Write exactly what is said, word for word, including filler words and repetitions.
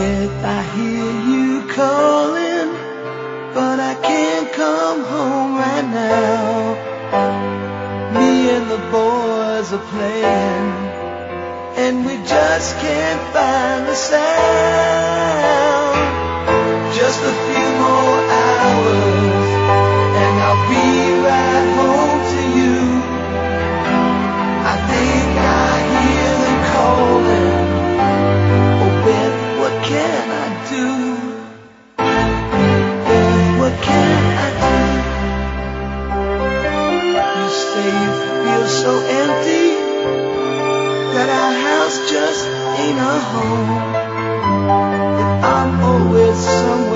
Beth, I hear you calling, but I can't come home right now. Me and the boys are playing, and we just can't find the sound. Just a few more hours, and I'll be right home to you. I think I hear them calling. Oh, Beth, what can I do? Beth, what can I do? You say you feel so empty, that our house just ain't a home, that I'm always somewhere